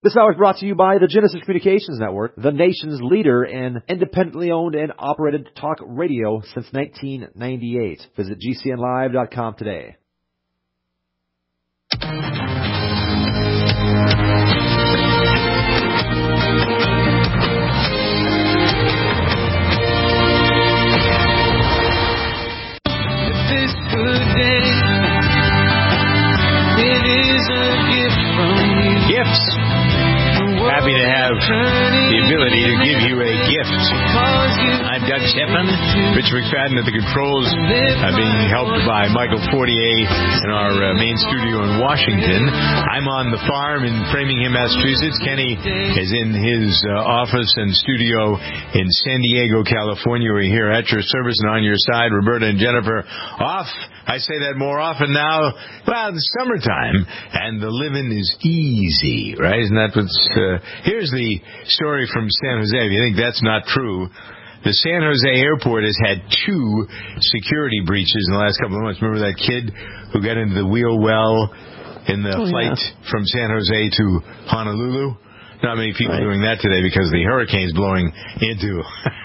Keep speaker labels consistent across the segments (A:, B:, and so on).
A: This hour is brought to you by the Genesis Communications Network, the nation's leader in independently owned and operated talk radio since 1998. Visit GCNlive.com today.
B: This good day, it is a gift from you.
C: Gifts. Happy to have the ability to give you a gift. I'm Doug Shepard. Rich McFadden at the controls, being helped by Michael Fortier in our main studio in Washington. I'm on the farm in Framingham, Massachusetts. Kenny is in his office and studio in San Diego, California. We're here at your service and on your side. Roberta and Jennifer off. I say that more often now. Well, it's summertime, and the living is easy, right? Isn't that what's... here's the story from San Jose. If you think that's not true, the San Jose airport has had 2 security breaches in the last couple of months. Remember that kid who got into the wheel well in the flight from San Jose to Honolulu? Not many people doing that today because the hurricane's blowing into.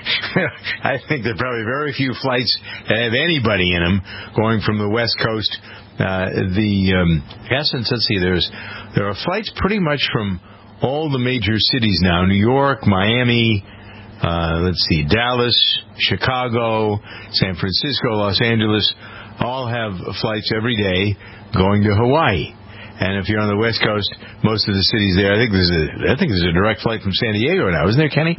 C: I think there are probably very few flights that have anybody in them going from the West Coast. Essence, let's see, there are flights pretty much from all the major cities now: New York, Miami, Dallas, Chicago, San Francisco, Los Angeles. All have flights every day going to Hawaii. And if you're on the West Coast, most of the cities there, I think there's a direct flight from San Diego now, isn't there, Kenny?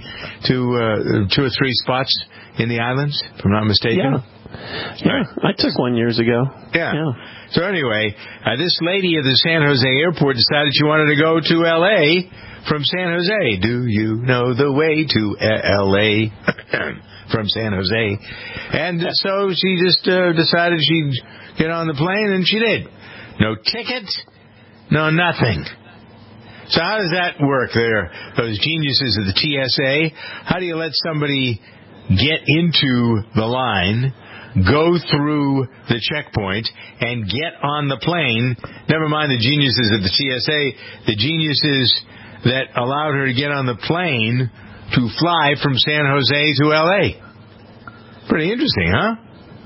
C: To 2 or 3 spots in the islands, if I'm not mistaken.
D: Yeah, I took one years ago.
C: Yeah. So anyway, this lady at the San Jose airport decided she wanted to go to L.A. from San Jose. Do you know the way to L.A. from San Jose? And so she just decided she'd get on the plane, and she did. No ticket. No, nothing. So how does that work there? Those geniuses of the TSA, how do you let somebody get into the line, go through the checkpoint, and get on the plane? Never mind the geniuses of the TSA, the geniuses that allowed her to get on the plane to fly from San Jose to L.A. Pretty interesting, huh?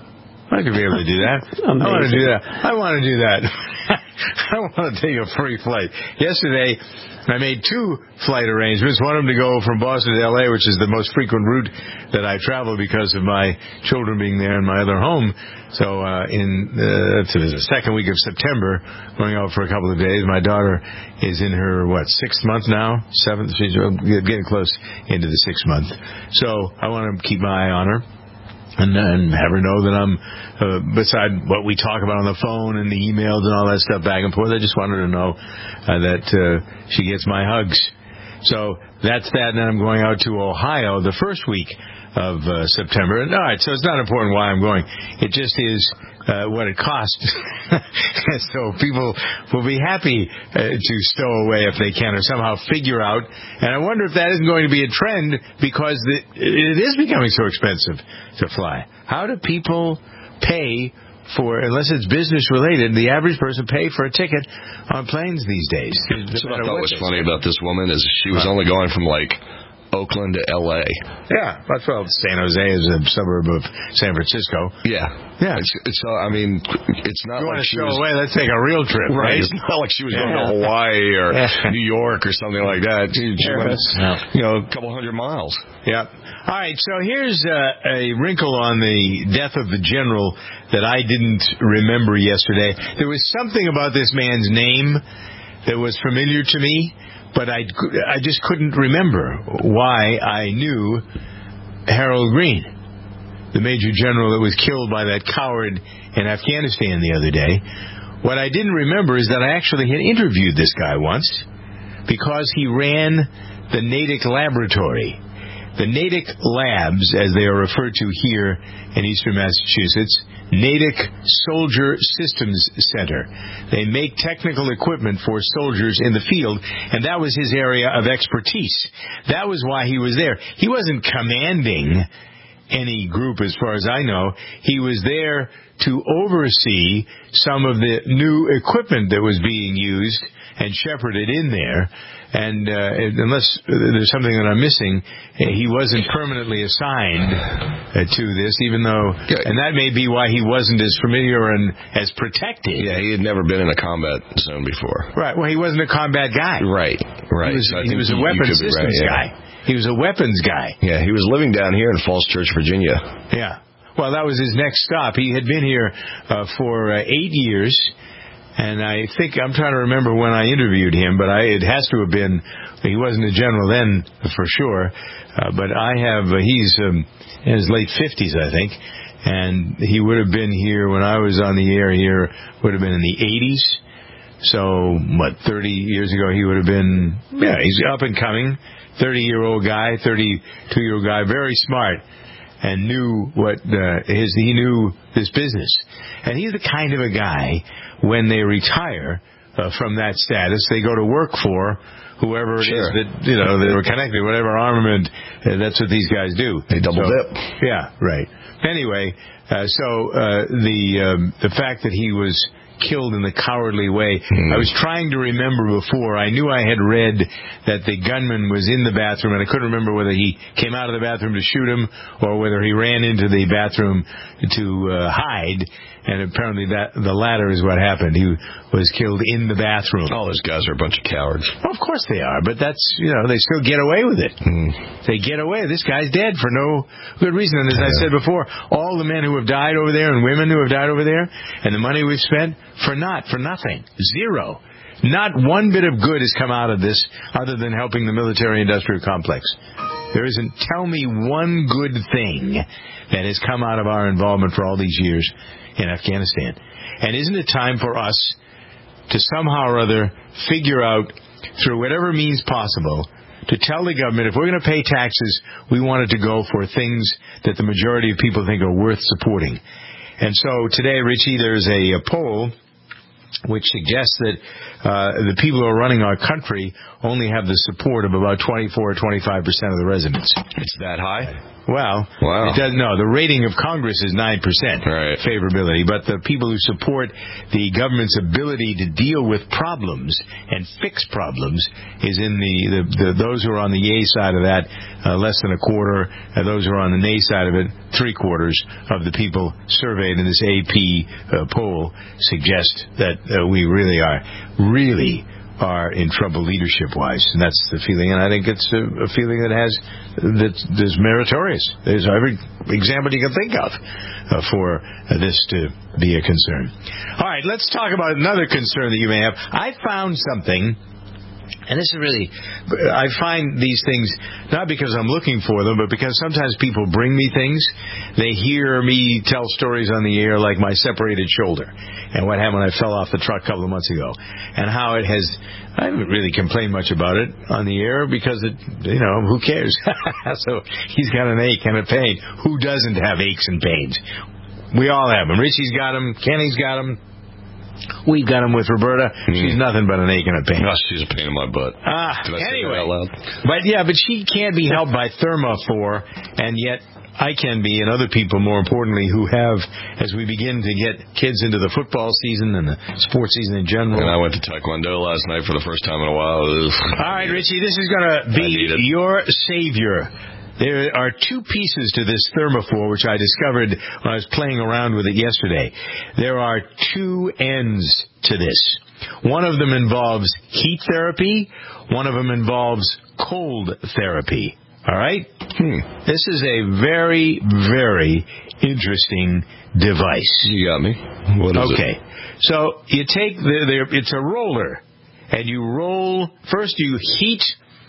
C: I could be able to do that. I want to do that. I want to take a free flight. Yesterday, I made 2 flight arrangements. One of them to go from Boston to L.A., which is the most frequent route that I travel because of my children being there in my other home. So in the second week of September, going out for a couple of days. My daughter is in her, 6th month now? 7th? She's getting close into the 6th month. So I want to keep my eye on her. And have her know that I'm, beside what we talk about on the phone and the emails and all that stuff back and forth, I just want her to know that she gets my hugs. So that's that. And then I'm going out to Ohio the first week of September. And, all right, so it's not important why I'm going. It just is what it costs. So people will be happy to stow away if they can or somehow figure out. And I wonder if that isn't going to be a trend because it is becoming so expensive to fly. How do people pay for, unless it's business related, the average person pay for a ticket on planes these days?
E: So what I thought was funny about this woman is she was only going from Oakland to L.A.
C: Yeah, that's well. San Jose is a suburb of San Francisco.
E: Yeah. So I mean, it's not
C: you
E: like
C: she was away. Let's take a real trip, right?
E: It's not like she was going to Hawaii or New York or something like that. She went, a couple hundred miles.
C: Yeah. All right. So here's a wrinkle on the death of the general that I didn't remember yesterday. There was something about this man's name that was familiar to me, but I just couldn't remember why I knew Harold Green, the major general that was killed by that coward in Afghanistan the other day. What I didn't remember is that I actually had interviewed this guy once because he ran the Natick Laboratory. The Natick Labs, as they are referred to here in eastern Massachusetts, Natick Soldier Systems Center. They make technical equipment for soldiers in the field, and that was his area of expertise. That was why he was there. He wasn't commanding any group as far as I know. He was there to oversee some of the new equipment that was being used and shepherded in there. And unless there's something that I'm missing, he wasn't permanently assigned to this, even though, and that may be why he wasn't as familiar and as protected.
E: Yeah, he had never been in a combat zone before.
C: Right. Well, he wasn't a combat guy.
E: Right.
C: He was a weapons systems guy. He was a weapons guy.
E: Yeah, he was living down here in Falls Church, Virginia.
C: Yeah. Well, that was his next stop. He had been here for 8 years. And I think, I'm trying to remember when I interviewed him, but it has to have been, he wasn't a general then for sure, but he's in his late 50s, I think, and he would have been here when I was on the air here, would have been in the 80s, so, 30 years ago he would have been, he's up and coming, 32-year-old guy, very smart, and knew he knew this business. And he's the kind of a guy, when they retire from that status, they go to work for whoever it is that, they were connected, whatever armament, that's what these guys do.
E: They double dip.
C: Yeah, right. Anyway, the fact that he was killed in the cowardly way. I was trying to remember before. I knew I had read that the gunman was in the bathroom, and I couldn't remember whether he came out of the bathroom to shoot him or whether he ran into the bathroom to hide. And apparently the latter is what happened. He was killed in the bathroom.
E: All those guys are a bunch of cowards.
C: Well, of course they are, but that's, they still get away with it. They get away. This guy's dead for no good reason. And as I said before, all the men who have died over there and women who have died over there and the money we've spent, for nothing. Zero. Not one bit of good has come out of this other than helping the military-industrial complex. There isn't, tell me one good thing that has come out of our involvement for all these years in Afghanistan. And isn't it time for us to somehow or other figure out, through whatever means possible, to tell the government, if we're going to pay taxes, we want it to go for things that the majority of people think are worth supporting. And so today, Richie, there's a poll which suggests that the people who are running our country only have the support of about 24 or 25% of the residents.
E: It's that high?
C: Well,
E: wow.
C: It does, no, the rating of Congress is 9% favorability, but the people who support the government's ability to deal with problems and fix problems is in those who are on the yay side of that, less than a quarter, and those who are on the nay side of it, 3/4 of the people surveyed in this AP poll suggest that we really are in trouble leadership-wise, and that's the feeling. And I think it's a feeling that's meritorious. There's every example you can think of for this to be a concern. All right, let's talk about another concern that you may have. I found something. And this is really, I find these things not because I'm looking for them, but because sometimes people bring me things. They hear me tell stories on the air like my separated shoulder and what happened when I fell off the truck a couple of months ago, and how it has, I haven't really complained much about it on the air because who cares? So he's got an ache and a pain. Who doesn't have aches and pains? We all have them. Richie's got them. Kenny's got them. We've got him with Roberta. She's nothing but an ache and a pain.
E: Oh, she's a pain in my butt.
C: Anyway,
E: out loud?
C: But she can't be helped by Thermofor, and yet I can be, and other people, more importantly, who have, as we begin to get kids into the football season and the sports season in general.
E: And I went to Taekwondo last night for the first time in a while.
C: All right, Richie, this is going to be your savior. There are two pieces to this Thermofor, which I discovered when I was playing around with it yesterday. There are two ends to this. One of them involves heat therapy. One of them involves cold therapy. All right? This is a very, very interesting device.
E: You got me. What is it?
C: Okay. So you take it's a roller, and you roll. First you heat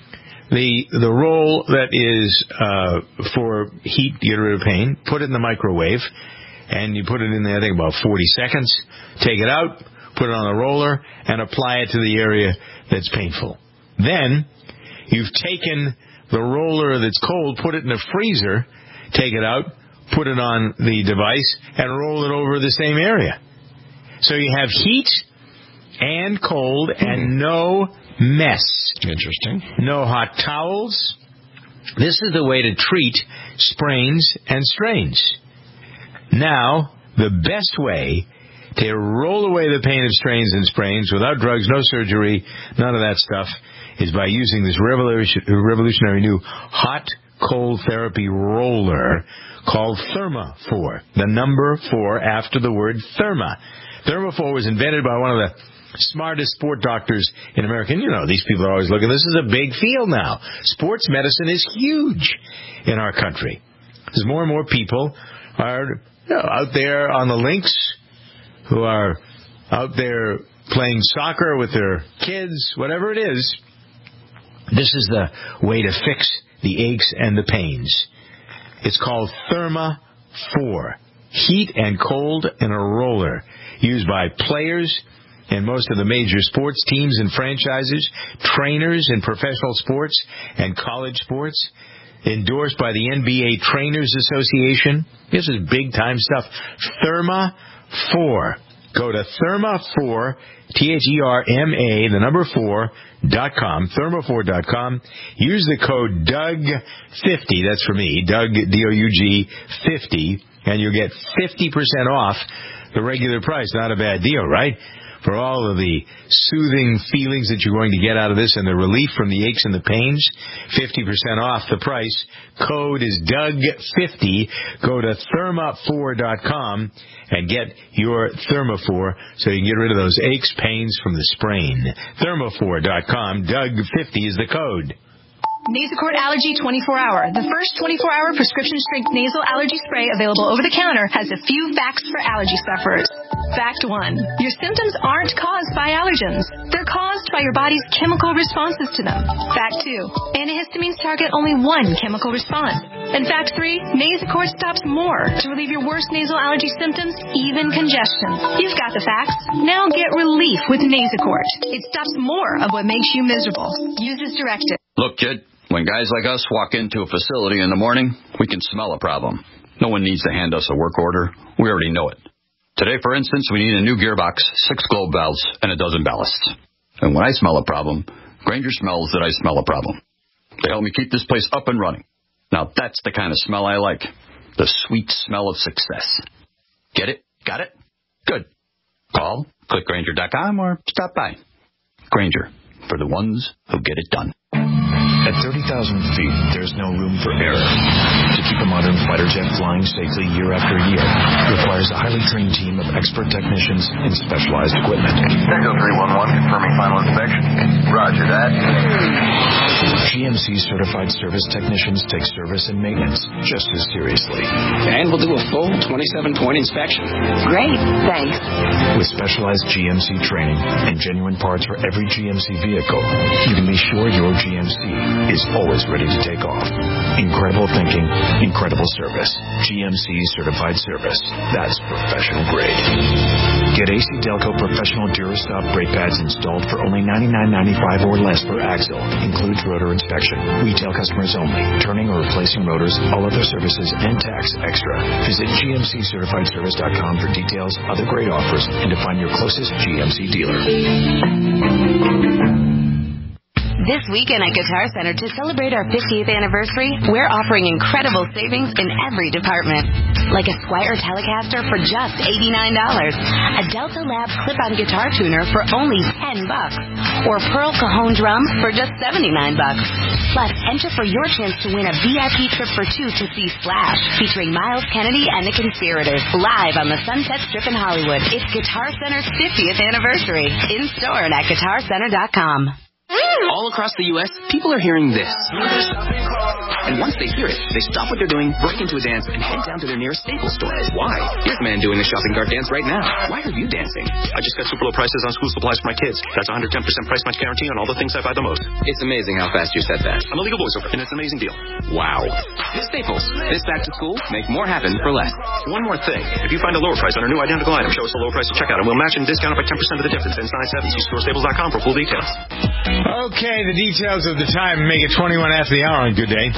C: the roll that is for heat, get rid of pain, put it in the microwave, and you put it in there, I think, about 40 seconds. Take it out, put it on the roller, and apply it to the area that's painful. Then, you've taken the roller that's cold, put it in the freezer, take it out, put it on the device, and roll it over the same area. So you have heat and cold and no mess.
E: Interesting.
C: No hot towels. This is the way to treat sprains, and strains. Now, the best way to roll away the pain of strains and sprains without drugs, no surgery, none of that stuff, is by using this revolutionary new hot cold therapy roller called Therma-4. The number 4 after the word therma. Therma-4 was invented by one of the smartest sport doctors in America. And, you know, these people are always looking. This is a big field now. Sports medicine is huge in our country. As more and more people are out there on the links, who are out there playing soccer with their kids, whatever it is, this is the way to fix the aches and the pains. It's called Therma-4. Heat and cold in a roller, used by players in most of the major sports teams and franchises, trainers in professional sports and college sports, endorsed by the NBA Trainers Association. This is big-time stuff. Therma-4. Go to Therma-4, Therma, the number 4.com, Therma4.com. Use the code DOUG50, that's for me, Doug, D-O-U-G, 50, and you'll get 50% off the regular price. Not a bad deal, right? For all of the soothing feelings that you're going to get out of this and the relief from the aches and the pains, 50% off the price. Code is DOUG50. Go to Therma4.com and get your Therma4 so you can get rid of those aches, pains from the sprain. Therma4.com. DOUG50 is the code.
F: Nasacort Allergy 24-Hour. The first 24-hour prescription-strength nasal allergy spray available over the counter has a few facts for allergy sufferers. Fact 1. Your symptoms aren't caused by allergens. They're caused by your body's chemical responses to them. Fact 2. Antihistamines target only one chemical response. And fact 3. Nasacort stops more to relieve your worst nasal allergy symptoms, even congestion. You've got the facts. Now get relief with Nasacort. It stops more of what makes you miserable. Use as directed.
G: Look, kid. When guys like us walk into a facility in the morning, we can smell a problem. No one needs to hand us a work order. We already know it. Today, for instance, we need a new gearbox, 6 globe valves, and a dozen ballasts. And when I smell a problem, Grainger smells that I smell a problem. They help me keep this place up and running. Now, that's the kind of smell I like. The sweet smell of success. Get it? Got it? Good. Call, click Grainger.com, or stop by. Grainger, for the ones who get it done.
H: At 30,000 feet, there's no room for error. To keep a modern fighter jet flying safely year after year requires a highly trained team of expert technicians and specialized equipment.
I: Echo 311, confirming final inspection. Roger that.
H: GMC certified service technicians take service and maintenance just as seriously.
J: And we'll do a full 27-point inspection.
K: Great, thanks.
H: With specialized GMC training and genuine parts for every GMC vehicle, you can be sure your GMC is always ready to take off. Incredible thinking, incredible service. GMC certified service. That's professional grade. Get AC Delco Professional Durastop brake pads installed for only $99.95 or less per axle. Includes rotor inspection. Retail customers only. Turning or replacing rotors, all other services, and tax extra. Visit GMCCertifiedService.com for details, other great offers, and to find your closest GMC dealer.
K: This weekend at Guitar Center, to celebrate our 50th anniversary, we're offering incredible savings in every department. Like a Squier Telecaster for just $89, a Delta Lab clip-on guitar tuner for only $10, or Pearl Cajon drums for just $79. Plus, enter for your chance to win a VIP trip for 2 to see Slash, featuring Miles Kennedy and the Conspirators, live on the Sunset Strip in Hollywood. It's Guitar Center's 50th anniversary, in store and at GuitarCenter.com.
J: All across the U.S., people are hearing this. And once they hear it, they stop what they're doing, break into a dance, and head down to their nearest Staples store. Why? Here's a man doing a shopping cart dance right now. Why are you dancing?
L: I just got super low prices on school supplies for my kids. That's 110% price match guarantee on all the things I buy the most.
J: It's amazing how fast you said that.
L: I'm a legal voiceover, and it's an amazing deal.
J: Wow. Staples. This back to school, make more happen for less.
L: One more thing. If you find a lower price on a new identical item, show us the lower price at checkout, and we'll match and discount it by 10% of the difference. Ends 9/7. See storestaples.com for full details.
C: Okay, the details of the time make it 21 after the hour on Good Day.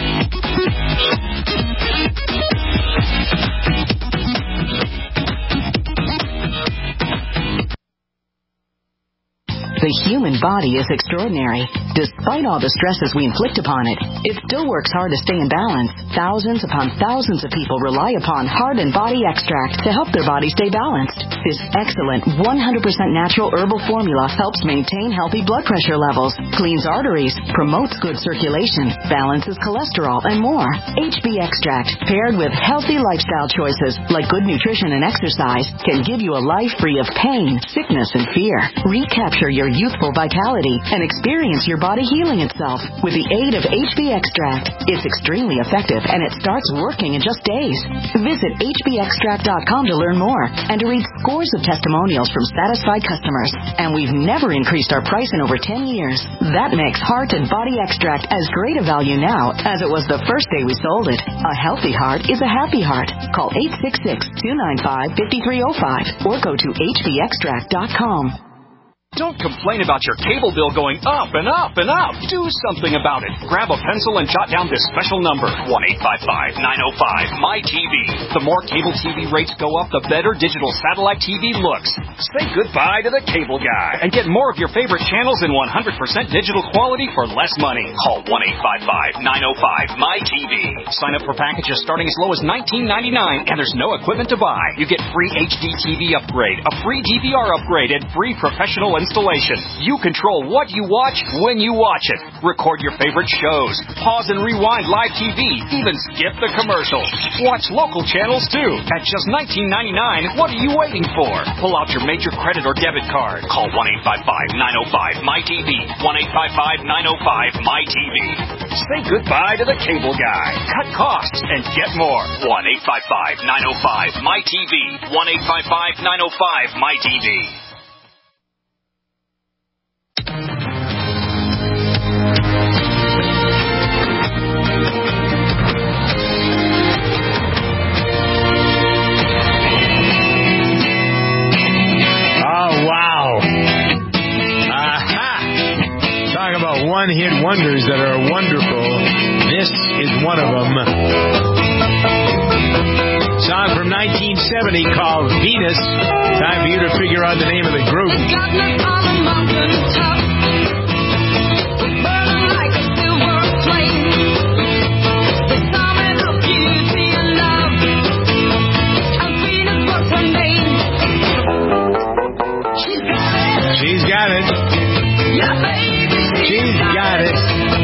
K: The human body is extraordinary.
M: Despite all the stresses we inflict upon it, it still works hard to stay in balance. Thousands upon thousands of people rely upon Heart and Body Extract to help their body stay balanced. This excellent 100% natural herbal formula helps maintain healthy blood pressure levels, cleans arteries, promotes good circulation, balances cholesterol, and more. HB Extract, paired with healthy lifestyle choices like good nutrition and exercise, can give you a life free of pain, sickness, and fear. Recapture your youthful vitality and experience your body healing itself with the aid of HB Extract. It's extremely effective and it starts working in just days. Visit hbextract.com to learn more and to read scores of testimonials from satisfied customers. And we've never increased our price in over 10 years. That makes Heart and Body Extract as great a value now as it was the first day we sold it. A healthy heart is a happy heart. Call 866-295-5305 or go to hbextract.com.
N: Don't complain about your cable bill going up and up and up. Do something about it. Grab a pencil and jot down this special number, 1-855-905-MY-TV. The more cable TV rates go up, the better digital satellite TV looks. Say goodbye to the cable guy and get more of your favorite channels in 100% digital quality for less money. Call 1-855-905-MY-TV. Sign up for packages starting as low as $19.99 and there's no equipment to buy. You get free HD TV upgrade, a free DVR upgrade, and free professional installation. You control what you watch when you watch it. Record your favorite shows. Pause and rewind live TV. Even skip the commercials. Watch local channels too. At just $19.99, what are you waiting for? Pull out your major credit or debit card. Call 1-855-905-MY-TV. 1-855-905-MY-TV. Say goodbye to the cable guy. Cut costs and get more. 1-855-905-MY-TV. 1-855-905-MY-TV.
C: One-hit wonders that are wonderful. This is one of them. Song from 1970 called Venus. Time for you to figure out the name of the group. She's got it. Yeah, baby. She's got it.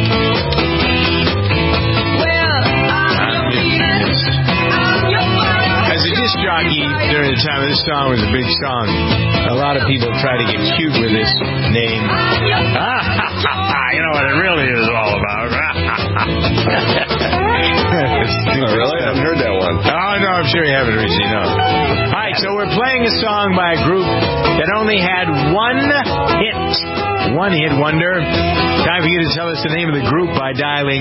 C: As a disc jockey during the time of this song was a big song, a lot of people try to get cute with this name. You know what it really is all about.
E: Really? I haven't heard that one.
C: Oh, no, I'm sure you haven't, Richie. No. All right, so we're playing a song by a group that only had one hit. One-hit wonder. Time for you to tell us the name of the group by dialing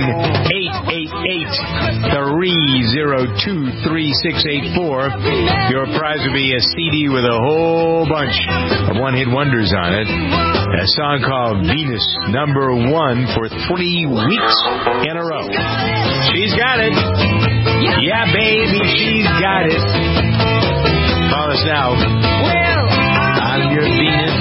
C: 888-302-3684. Your prize will be a CD with a whole bunch of one-hit wonders on it. A song called Venus, #1 for 3 weeks in a row. She's got it. Yeah, baby, she's got it. Call us now. I'm your Venus.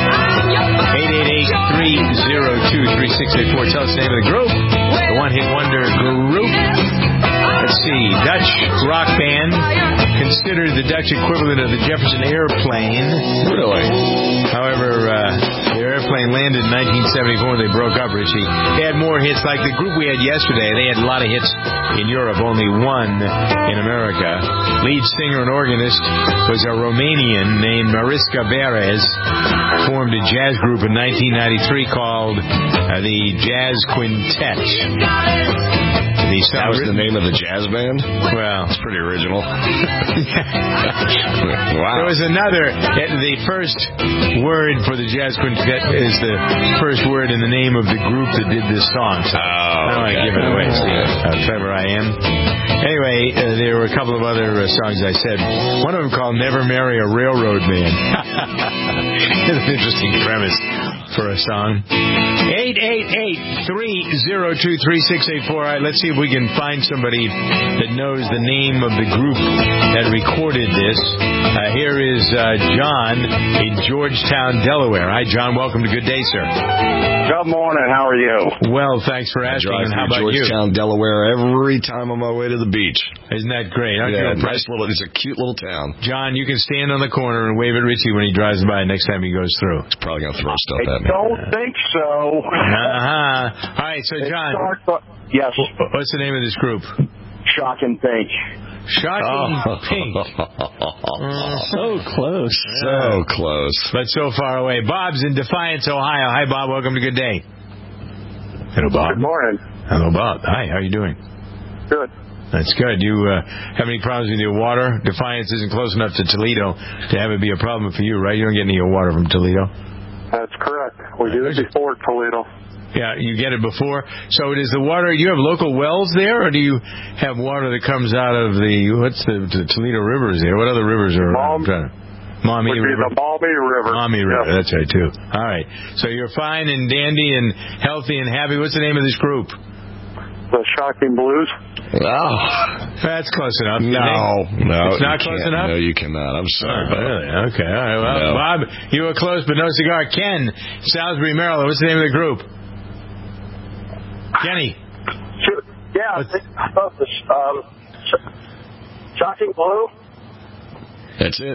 C: 888-302-3684. Tell us the name of the group. The one-hit wonder group. Let's see. Dutch rock band. Considered the Dutch equivalent of the Jefferson Airplane.
E: Really?
C: However, their airplane landed in 1974 and they broke up, Richie. They had more hits. Like the group we had yesterday, they had a lot of hits in Europe, only one in America. Lead singer and organist was a Romanian named Mariska Perez. Formed a jazz group in 1993 called the Jazz Quintet.
E: That was the name of the jazz band?
C: Well,
E: it's pretty original. Wow.
C: There was another. The first word for the Jazz Quintet is the first word in the name of the group that did this song. So I don't want to give it away. See how clever I am. Anyway, there were a couple of other songs I said. One of them called Never Marry a Railroad Man. interesting premise for a song. 888-302-3684. All right, let's see if we can find somebody that knows the name of the group that recorded this. Here is John in Georgetown, Delaware. Hi, John. Welcome to Good Day, sir.
O: Good morning. How are you?
C: Well, thanks for asking. And how about
E: Georgetown, Delaware, every time on my way to the beach.
C: Isn't that great?
E: Yeah, nice little. It's a cute little town.
C: John, you can stand on the corner and wave at Richie when he drives by next time he goes through.
E: He's probably going to throw stuff at me.
O: I don't think so.
C: All right, so John.
O: Yes.
C: What's the name of this group?
O: Shocking Pink.
C: Shocking Pink.
D: So close.
E: So close.
C: But so far away. Bob's in Defiance, Ohio. Hi, Bob. Welcome to Good Day. Hello, Bob.
O: Good morning.
C: Hello, Bob. Hi, how are you doing?
O: Good.
C: That's good. You have any problems with your water? Defiance isn't close enough to Toledo to have it be a problem for you, right? You don't get any of your water from Toledo?
O: That's correct. We did it before Toledo.
C: Yeah, you get it before. So does the water, you have local wells there, or do you have water that comes out of the Toledo River is there? What other rivers are around? Maumee River.
O: The Maumee River.
C: Maumee River,
O: Yes.
C: That's right, too. All right. So you're fine and dandy and healthy and happy. What's the name of this group?
O: The Shocking Blues.
E: Oh.
C: That's close enough.
E: No.
C: It's not close enough?
E: No, you cannot. I'm sorry.
C: Really? Okay. All right. Well, no. Bob, you were close, but no cigar. Ken, Salisbury, Maryland. What's the name of the group? Kenny.
O: Yeah, Shocking Blue.
E: That's it.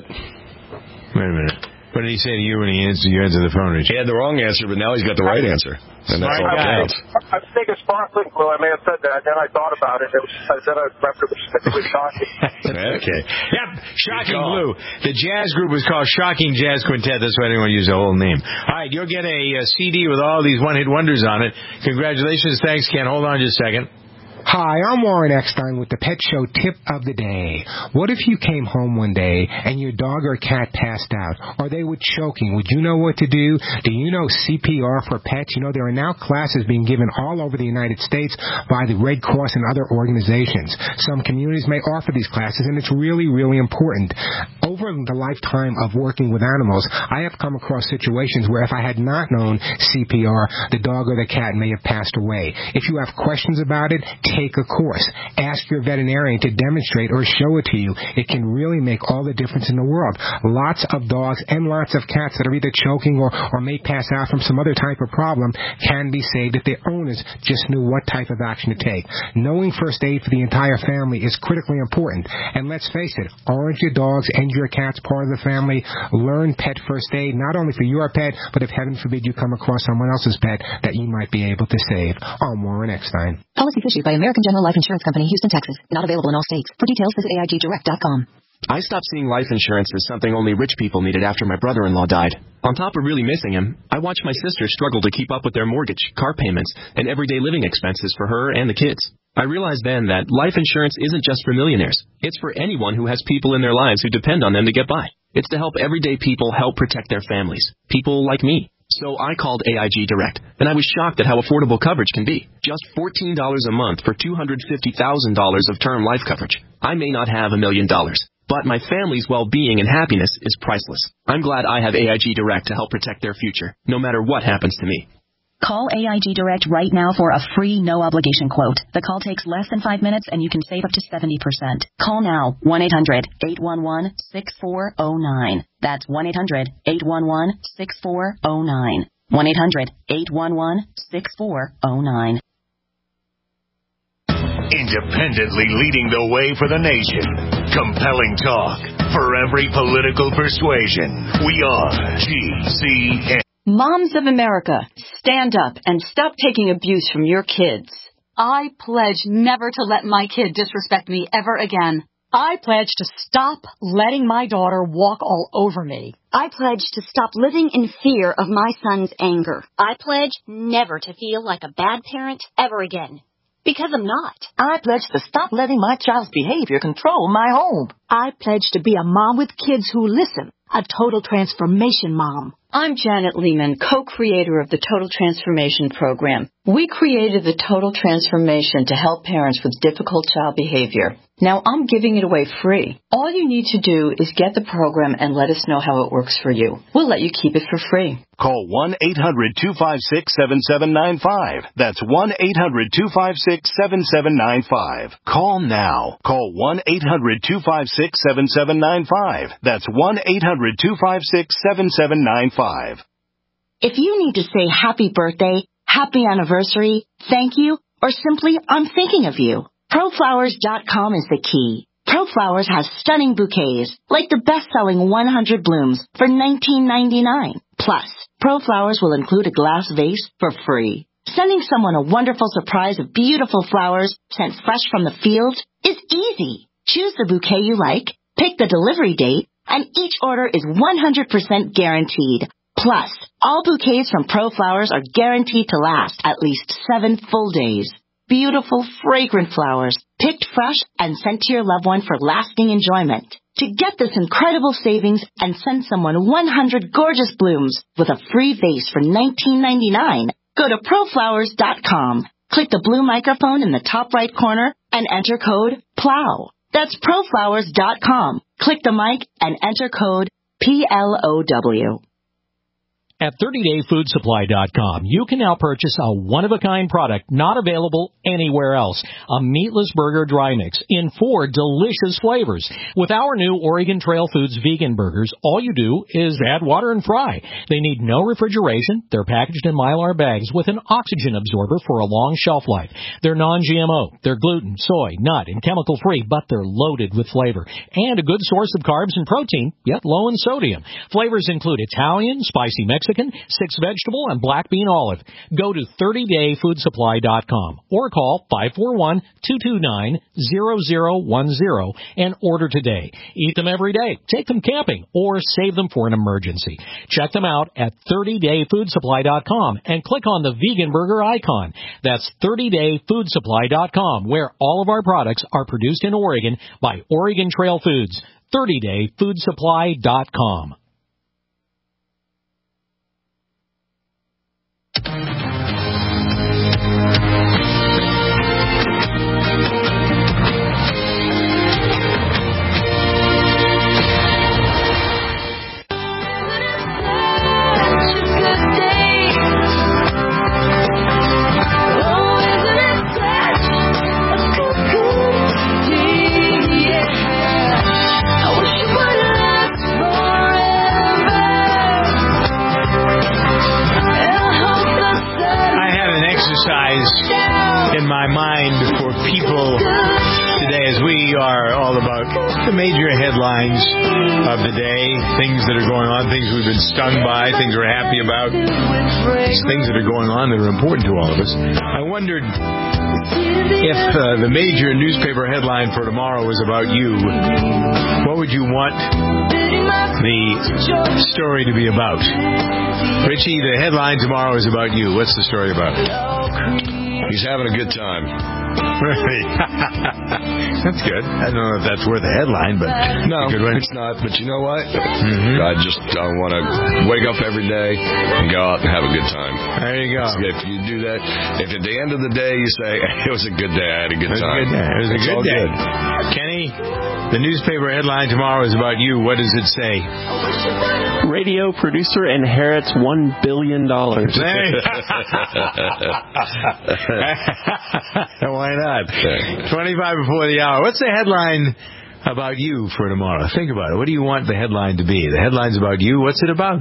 C: Wait a minute. What did he say to you when you answered the phone, Richard?
E: He had the wrong answer, but now he's got the right answer. And that's all that counts.
O: I was thinking Sparkling Blue. I may have said that. Then I thought about it. Then I remembered it was specifically Shocking.
C: Okay. Yep, Shocking Blue. The jazz group was called Shocking Jazz Quintet. That's why I didn't want to use the whole name. All right, you'll get a CD with all these one-hit wonders on it. Congratulations. Thanks, Ken. Hold on just a second.
P: Hi, I'm Warren Eckstein with the Pet Show Tip of the Day. What if you came home one day and your dog or cat passed out, or they were choking? Would you know what to do? Do you know CPR for pets? You know, there are now classes being given all over the United States by the Red Cross and other organizations. Some communities may offer these classes, and it's really, really important. Over the lifetime of working with animals, I have come across situations where if I had not known CPR, the dog or the cat may have passed away. If you have questions about it, take a course. Ask your veterinarian to demonstrate or show it to you. It can really make all the difference in the world. Lots of dogs and lots of cats that are either choking or may pass out from some other type of problem can be saved if their owners just knew what type of action to take. Knowing first aid for the entire family is critically important. And let's face it, aren't your dogs and your cats part of the family? Learn pet first aid, not only for your pet, but if heaven forbid you come across someone else's pet that you might be able to save. I'm Warren Eckstein.
Q: Policy issued by American General Life Insurance Company, Houston, Texas. Not available in all states. For details, visit AIGdirect.com.
J: I stopped seeing life insurance as something only rich people needed after my brother-in-law died. On top of really missing him, I watched my sister struggle to keep up with their mortgage, car payments, and everyday living expenses for her and the kids. I realized then that life insurance isn't just for millionaires. It's for anyone who has people in their lives who depend on them to get by. It's to help everyday people help protect their families. People like me. So I called AIG Direct, and I was shocked at how affordable coverage can be. Just $14 a month for $250,000 of term life coverage. I may not have $1 million, but my family's well-being and happiness is priceless. I'm glad I have AIG Direct to help protect their future, no matter what happens to me.
Q: Call AIG Direct right now for a free, no-obligation quote. The call takes less than 5 minutes, and you can save up to 70%. Call now, 1-800-811-6409. That's 1-800-811-6409. 1-800-811-6409.
R: Independently leading the way for the nation. Compelling talk for every political persuasion. We are GCN.
S: Moms of America, stand up and stop taking abuse from your kids.
T: I pledge never to let my kid disrespect me ever again. I pledge to stop letting my daughter walk all over me.
U: I pledge to stop living in fear of my son's anger. I pledge never to feel like a bad parent ever again. Because I'm not.
V: I pledge to stop letting my child's behavior control my home.
W: I pledge to be a mom with kids who listen. A total transformation mom.
S: I'm Janet Lehman, co-creator of the Total Transformation Program. We created the Total Transformation to help parents with difficult child behavior. Now I'm giving it away free. All you need to do is get the program and let us know how it works for you. We'll let you keep it for free.
A: Call 1-800-256-7795. That's 1-800-256-7795. Call now. Call 1-800-256-7795. That's 1-800-256-7795.
W: If you need to say happy birthday, happy anniversary, thank you, or simply I'm thinking of you, ProFlowers.com is the key. ProFlowers has stunning bouquets, like the best-selling 100 blooms for $19.99. Plus, ProFlowers will include a glass vase for free. Sending someone a wonderful surprise of beautiful flowers sent fresh from the field is easy. Choose the bouquet you like, pick the delivery date, and each order is 100% guaranteed. Plus, all bouquets from ProFlowers are guaranteed to last at least 7 full days. Beautiful, fragrant flowers, picked fresh and sent to your loved one for lasting enjoyment. To get this incredible savings and send someone 100 gorgeous blooms with a free vase for $19.99, go to ProFlowers.com. Click the blue microphone in the top right corner and enter code PLOW. That's ProFlowers.com. Click the mic and enter code PLOW.
B: At 30dayfoodsupply.com, you can now purchase a one-of-a-kind product not available anywhere else. A meatless burger dry mix in 4 delicious flavors. With our new Oregon Trail Foods vegan burgers, all you do is add water and fry. They need no refrigeration. They're packaged in Mylar bags with an oxygen absorber for a long shelf life. They're non-GMO. They're gluten, soy, nut, and chemical-free, but they're loaded with flavor. And a good source of carbs and protein, yet low in sodium. Flavors include Italian, spicy Mexican, 6 vegetable, and black bean olive. Go to 30dayfoodsupply.com or call 541-229-0010 and order today. Eat them every day, take them camping, or save them for an emergency. Check them out at 30dayfoodsupply.com and click on the vegan burger icon. That's 30dayfoodsupply.com, where all of our products are produced in Oregon by Oregon Trail Foods. 30dayfoodsupply.com.
C: In my mind for people today, as we are all about the major headlines of the day, things that are going on, things we've been stung by, things we're happy about, things that are going on that are important to all of us. I wondered if the major newspaper headline for tomorrow was about you, what would you want the story to be about? Richie, the headline tomorrow is about you. What's the story about?
E: He's having a good time.
C: That's good. I don't know if that's worth a headline, but
E: no, it's not. But you know what? I want to wake up every day and go out and have a good time.
C: There you go.
E: So if you do that, if at the end of the day you say, it was a good day, I had a good time.
C: It was a good day. Kenny, the newspaper headline tomorrow is about you. What does it say?
D: Radio producer inherits $1 billion.
C: Why not? 25 before the hour. What's the headline about you for tomorrow? Think about it. What do you want the headline to be? The headline's about you. What's it about?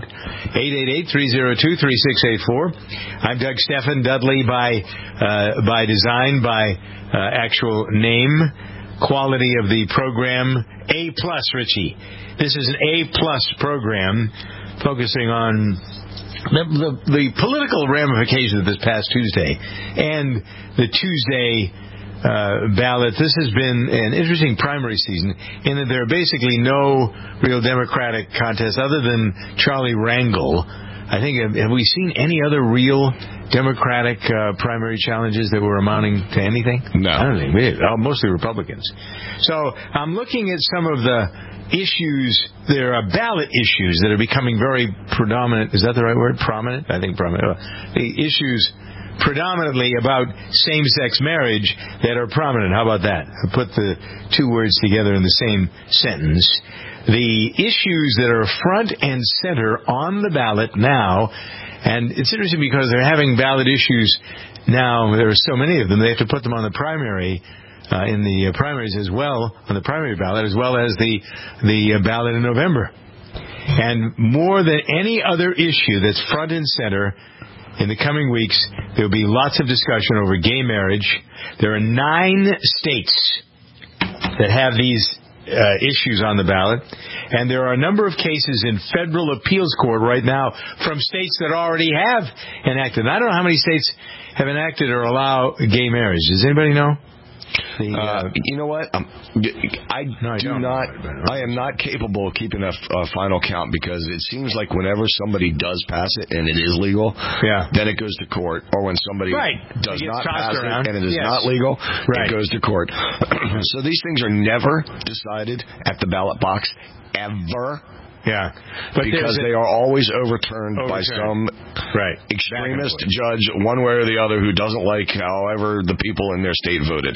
C: 888-302-3684. I'm Doug Stephan. Dudley by design, by actual name. Quality of the program, A+, Richie. This is an A+ program focusing on the political ramifications of this past Tuesday and the Tuesday ballot. This has been an interesting primary season in that there are basically no real Democratic contests other than Charlie Rangel. I think, have we seen any other real Democratic primary challenges that were amounting to anything?
E: No.
C: I don't think we did. Mostly Republicans. So I'm looking at some of the issues. There are ballot issues that are becoming very predominant. Is that the right word? Prominent? I think prominent. The issues predominantly about same-sex marriage that are prominent. How about that? I put the two words together in the same sentence. The issues that are front and center on the ballot now, and it's interesting because they're having ballot issues now. There are so many of them, they have to put them on the primary, in the primaries as well, on the primary ballot, as well as the ballot in November. And more than any other issue that's front and center in the coming weeks, there will be lots of discussion over gay marriage. There are 9 states that have these issues on the ballot, and there are a number of cases in federal appeals court right now from states that already have enacted. And I don't know how many states have enacted or allow gay marriage. Does anybody know?
E: You know what? I am not capable of keeping a final count, because it seems like whenever somebody does pass it and it is legal, then it goes to court. Or when somebody does not pass it and it is not legal, it goes to court. So these things are never decided at the ballot box, ever.
C: Yeah,
E: because they are always overturned by some extremist judge, one way or the other, who doesn't like however the people in their state voted.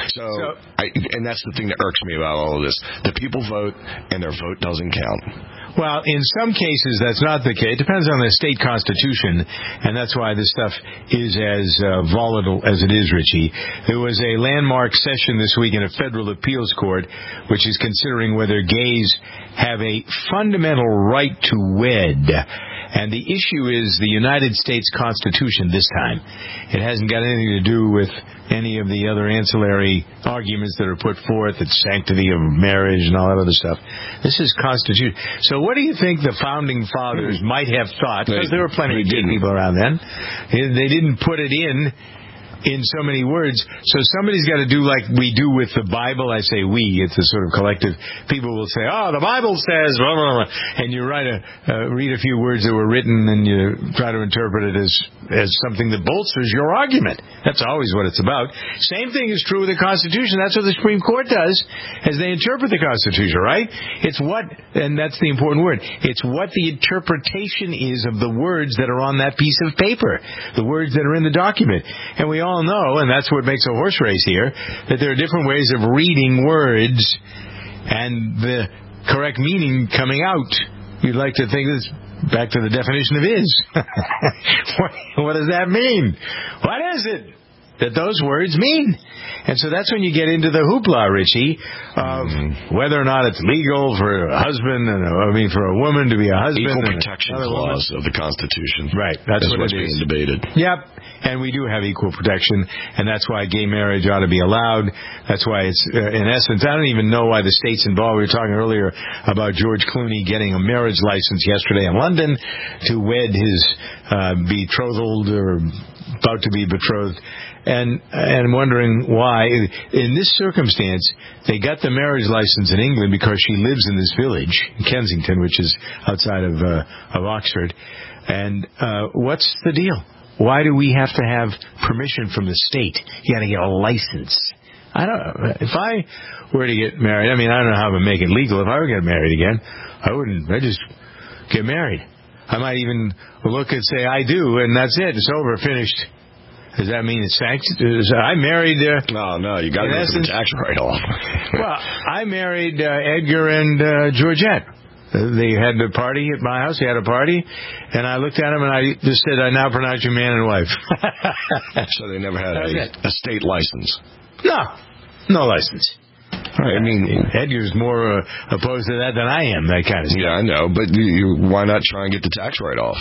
E: And that's the thing that irks me about all of this. The people vote, and their vote doesn't count.
C: Well, in some cases, that's not the case. It depends on the state constitution, and that's why this stuff is as volatile as it is, Richie. There was a landmark session this week in a federal appeals court, which is considering whether gays have a fundamental right to wed. And the issue is the United States Constitution this time. It hasn't got anything to do with any of the other ancillary arguments that are put forth, the sanctity of marriage and all that other stuff. This is Constitution. So what do you think the Founding Fathers might have thought? Because there were plenty of gay people around then. They didn't put it in so many words. So somebody's got to do like we do with the Bible. I say we, it's a sort of collective. People will say, oh, the Bible says, blah, blah, blah. And you read a few words that were written, and you try to interpret it as something that bolsters your argument. That's always what it's about. Same thing is true with the Constitution. That's what the Supreme Court does as they interpret the Constitution, right? It's what, and that's the important word, it's what the interpretation is of the words that are on that piece of paper, the words that are in the document. And we all know, and that's what makes a horse race here, that there are different ways of reading words and the correct meaning coming out. You'd like to think this back to the definition of is. What does that mean? What is it that those words mean? And so that's when you get into the hoopla, Richie, of whether or not it's legal for a husband, for a woman to be a husband.
E: Equal protection clause of the Constitution.
C: Right. That's
E: what's
C: being
E: debated.
C: Yep. And we do have equal protection, and that's why gay marriage ought to be allowed. That's why it's, in essence, I don't even know why the state's involved. We were talking earlier about George Clooney getting a marriage license yesterday in London to wed his betrothed or about to be betrothed. And wondering why, in this circumstance, they got the marriage license in England because she lives in this village, Kensington, which is outside of Oxford. And what's the deal? Why do we have to have permission from the state? You got to get a license. I don't know. If I were to get married, I don't know how to make it legal. If I were to get married again, I wouldn't. I'd just get married. I might even look and say, I do, and that's it. It's over, finished. Does that mean it's sanctioned? I married...
E: No, you got to get the tax write-off.
C: Well, I married Edgar and Georgette. They had a party at my house. They had a party, and I looked at them, and I just said, I now pronounce you man and wife.
E: So they never had a state license?
C: No license. Edgar's more opposed to that than I am, that kind of stuff.
E: Yeah, I know, but why not try and get the tax write-off?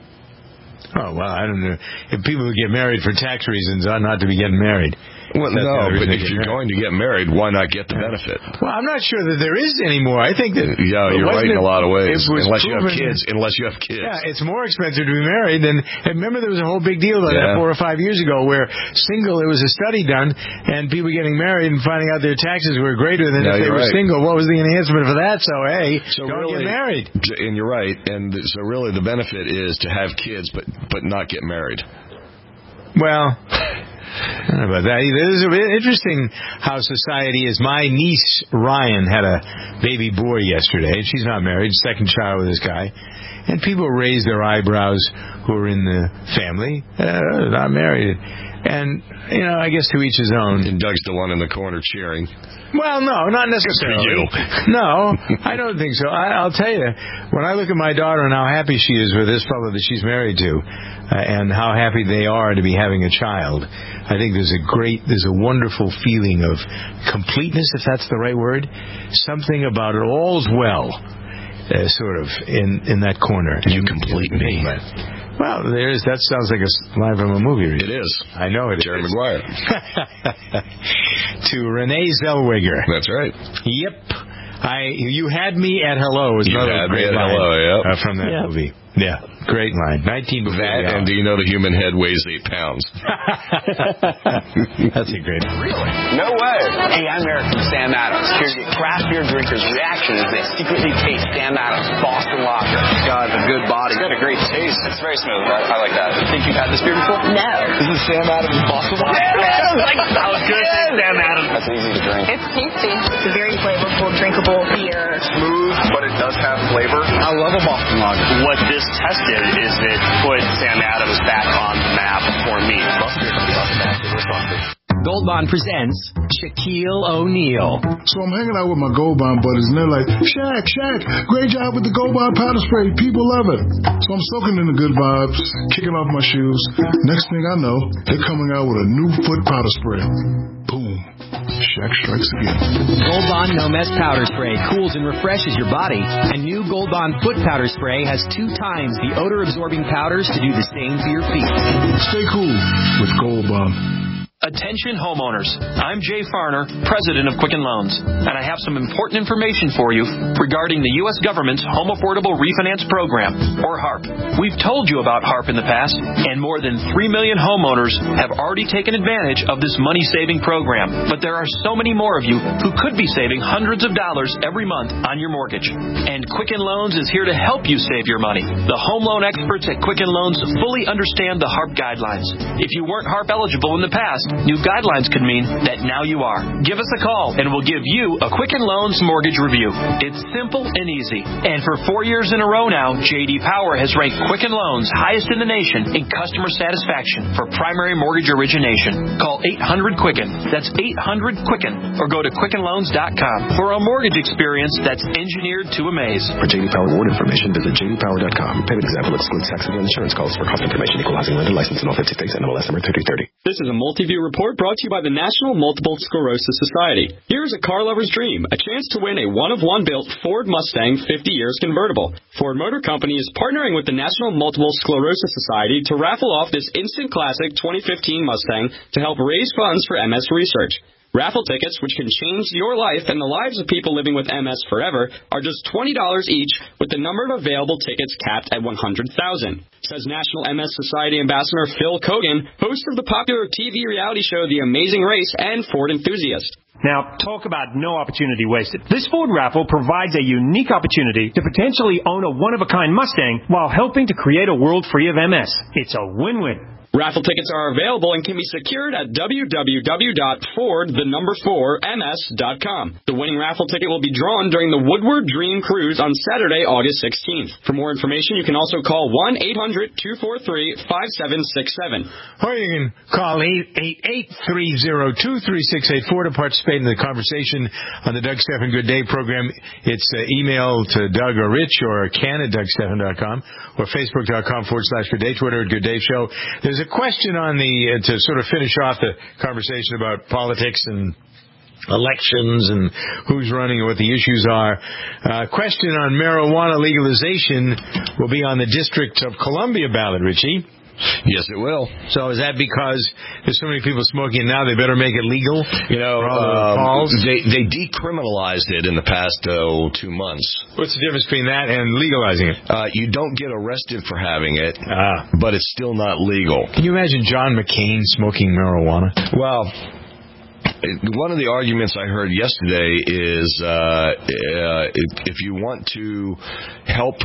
C: Oh, well, I don't know. If people who get married for tax reasons ought not to be getting married.
E: Well, no, but if you're going to get married, why not get the benefit?
C: Well, I'm not sure that there is anymore. I think that...
E: Yeah, you're right in a lot of ways. Unless you have kids. Yeah,
C: it's more expensive to be married than... Remember, there was a whole big deal about that 4 or 5 years ago where there was a study done, and people getting married and finding out their taxes were greater than if they were single. What was the enhancement for that? So don't get married.
E: And you're right. And so really the benefit is to have kids but not get married.
C: Well... I don't know about that either. It is interesting how society is. My niece, Ryan, had a baby boy yesterday. She's not married, second child with this guy. And people raise their eyebrows who are in the family, not married. And, I guess to each his own.
E: And Doug's the one in the corner cheering.
C: Well, no, not necessarily. No, I don't think so. I'll tell you, when I look at my daughter and how happy she is with this fellow that she's married to, and how happy they are to be having a child, I think there's a wonderful feeling of completeness, if that's the right word. Something about it, all's well, sort of, in that corner.
E: You complete me.
C: Well, that sounds like a line from a movie.
E: It is.
C: I know it
E: Jerry
C: is.
E: Maguire.
C: To Renee Zellweger.
E: That's right.
C: Yep. You had me at hello. Was another great line from that movie. Yeah, great line. 19 before
E: that, and do you know the human head weighs 8 pounds?
C: That's a great one.
F: Really? No way. Hey, I'm Eric from Sam Adams. Here to get craft beer drinkers' reaction as they secretly taste Sam Adams Boston Lager. It's got a good body. It's got a great taste. It's very smooth. I like that. Think you've had this beer before?
U: No.
F: This is Sam Adams Boston Lager. Sam Adams! Like, that was good. Sam Adams. That's easy to drink.
U: It's tasty. It's a very flavorful, drinkable beer.
F: Smooth, but it does have flavor. I love a Boston Lager. What this tested is it put Sam Adams back on the map for me.
G: Gold Bond presents Shaquille O'Neal.
I: So I'm hanging out with my Gold Bond buddies, and they're like, Shaq, great job with the Gold Bond powder spray. People love it. So I'm soaking in the good vibes, kicking off my shoes. Next thing I know, they're coming out with a new foot powder spray. Boom. Shaq strikes again.
G: Gold Bond No Mess Powder Spray cools and refreshes your body. And new Gold Bond Foot Powder Spray has 2 times the odor-absorbing powders to do the same for your feet.
I: Stay cool with Gold Bond.
X: Attention homeowners. I'm Jay Farner, president of Quicken Loans, and I have some important information for you regarding the U.S. government's Home Affordable Refinance Program, or HARP. We've told you about HARP in the past, and more than 3 million homeowners have already taken advantage of this money-saving program. But there are so many more of you who could be saving hundreds of dollars every month on your mortgage. And Quicken Loans is here to help you save your money. The home loan experts at Quicken Loans fully understand the HARP guidelines. If you weren't HARP eligible in the past, new guidelines could mean that now you are. Give us a call and we'll give you a Quicken Loans mortgage review. It's simple and easy. And for 4 years in a row now, J.D. Power has ranked Quicken Loans highest in the nation in customer satisfaction for primary mortgage origination. Call 800-QUICKEN. That's 800-QUICKEN. Or go to QuickenLoans.com for a mortgage experience that's engineered to amaze.
Y: For J.D. Power award information, visit JDPower.com. Payment example excludes taxes and insurance calls. For cost information, equalizing lender license in all 50 states. NMLS number 3330.
D: This is a Multiview report brought to you by the National Multiple Sclerosis Society. Here's a car lover's dream, a chance to win a one-of-one built Ford Mustang 50 years convertible. Ford Motor Company is partnering with the National Multiple Sclerosis Society to raffle off this instant classic 2015 Mustang to help raise funds for MS research. Raffle tickets, which can change your life and the lives of people living with MS forever, are just $20 each, with the number of available tickets capped at 100,000. Says National MS Society Ambassador Phil Kogan, host of the popular TV reality show The Amazing Race and Ford enthusiast.
Z: Now, talk about no opportunity wasted. This Ford raffle provides a unique opportunity to potentially own a one-of-a-kind Mustang while helping to create a world free of MS. It's a win-win.
D: Raffle tickets are available and can be secured at www.ford4ms.com. The winning raffle ticket will be drawn during the Woodward Dream Cruise on Saturday, August 16th. For more information, you can also call 1-800-243-5767.
C: Or you can call 888-302-3684 to participate in the conversation on the Doug Stephan Good Day program. It's email to Doug or Rich or ken@DougStephan.com or Facebook.com/Good Day, Twitter at Good Day Show. There's a question on to sort of finish off the conversation about politics and elections and who's running and what the issues are. Question on marijuana legalization will be on the District of Columbia ballot, Richie.
E: Yes, it will.
C: So is that because there's so many people smoking now, they better make it legal?
E: You know, they decriminalized it in the past 2 months.
C: What's the difference between that and legalizing it?
E: You don't get arrested for having it, but it's still not legal.
C: Can you imagine John McCain smoking marijuana?
E: Well, one of the arguments I heard yesterday is if you want to help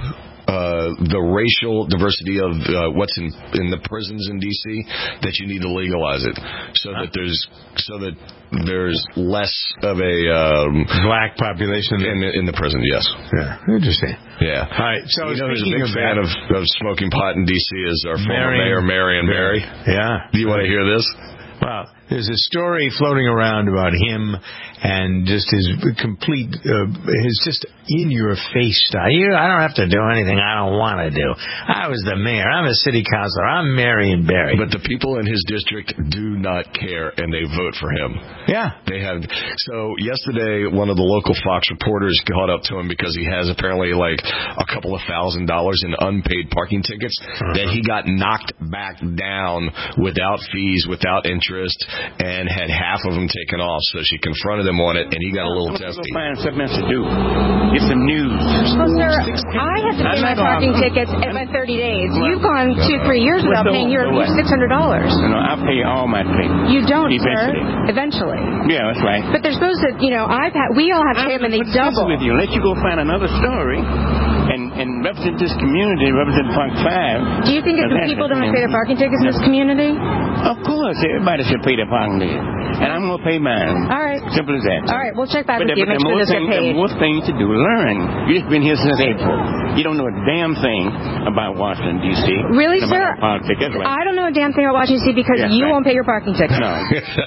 E: the racial diversity of what's in the prisons in D.C. that you need to legalize it so that there's less of a
C: black population
E: in the prison. Yes.
C: Yeah. Interesting.
E: Yeah.
C: All right. So
E: who's a big fan of smoking pot in D.C. is our former mayor, Marion Barry.
C: Yeah.
E: Do you want to hear this?
C: Well, there's a story floating around about him and just his complete, his just in-your-face style. I don't have to do anything I don't want to do. I was the mayor. I'm a city councilor. I'm Marion Barry.
E: But the people in his district do not care, and they vote for him.
C: Yeah.
E: They have. So yesterday, one of the local Fox reporters caught up to him because he has apparently like a couple of $1,000 in unpaid parking tickets that he got knocked back down without fees, without interest, and had half of them taken off. So she confronted him on it, and he got a little testy.
H: Find something else to do. Get some news.
K: Well, sir, I have to pay my parking tickets every 30 days. You've gone 2-3 years without paying your $600.
H: No, I'll pay all my tickets.
K: You don't,
H: eventually.
K: sir. Eventually.
H: Yeah, that's right.
K: But they're supposed to, we all have to pay them, and they double.
H: With you. Let you go find another story and represent this community, represent Park 5.
K: Do you think if the people don't pay their parking tickets in this community?
H: Of course, everybody should pay their parking tickets. And I'm going to pay mine.
K: All right.
H: Simple as that.
K: All right, we'll check back with you. Make sure this get paid.
H: The more things to do, learn. You've been here since April. You don't know a damn thing about Washington, D.C.
K: Really, sir?
H: Politics. Right.
K: I don't know a damn thing about Washington, D.C. because you won't pay your parking ticket.
H: No.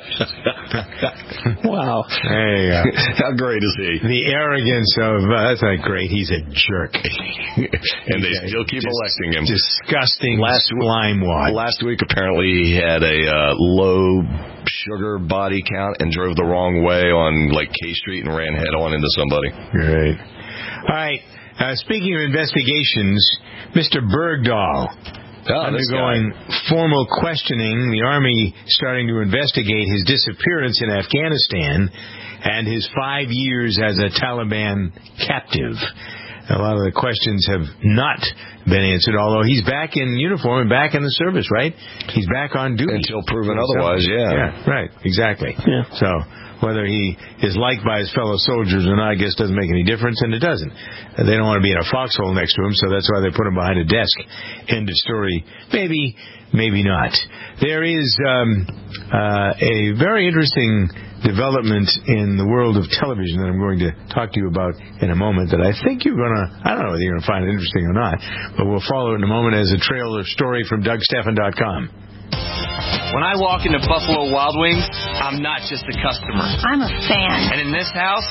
C: Wow. Hey,
E: how great is he?
C: The arrogance of, that's not great. He's a jerk.
E: And they still keep electing him.
C: Disgusting slimewad.
E: Last week, apparently, he had a low sugar body count and drove the wrong way on like K Street and ran head on into somebody.
C: Great. All right. Speaking of investigations, Mr. Bergdahl undergoing formal questioning. The Army starting to investigate his disappearance in Afghanistan and his 5 years as a Taliban captive. A lot of the questions have not been answered, although he's back in uniform and back in the service, right? He's back on duty.
E: Until proven otherwise,
C: Yeah, right, exactly. Yeah. So whether he is liked by his fellow soldiers or not, I guess doesn't make any difference, and it doesn't. They don't want to be in a foxhole next to him, so that's why they put him behind a desk. End of story. Maybe not. There is a very interesting development in the world of television that I'm going to talk to you about in a moment that I think you're going to, I don't know whether you're going to find it interesting or not, but we'll follow it in a moment as a trailer story from DougStephan.com.
L: When I walk into Buffalo Wild Wings, I'm not just a customer.
U: I'm a fan.
L: And in this house,